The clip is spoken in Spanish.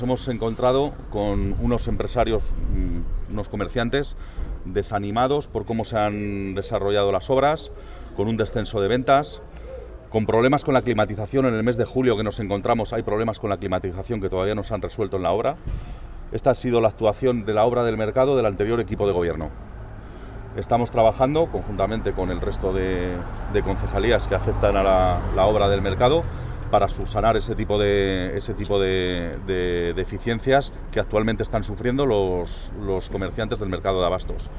Hemos encontrado con unos empresarios, unos comerciantes desanimados por cómo se han desarrollado las obras, con un descenso de ventas, con problemas con la climatización. En el mes de julio que nos encontramos hay problemas con la climatización que todavía no se han resuelto en la obra. Esta ha sido la actuación de la obra del mercado del anterior equipo de gobierno. Estamos trabajando conjuntamente con el resto de concejalías que afectan a la obra del mercado para subsanar ese tipo de deficiencias que actualmente están sufriendo los comerciantes del mercado de abastos.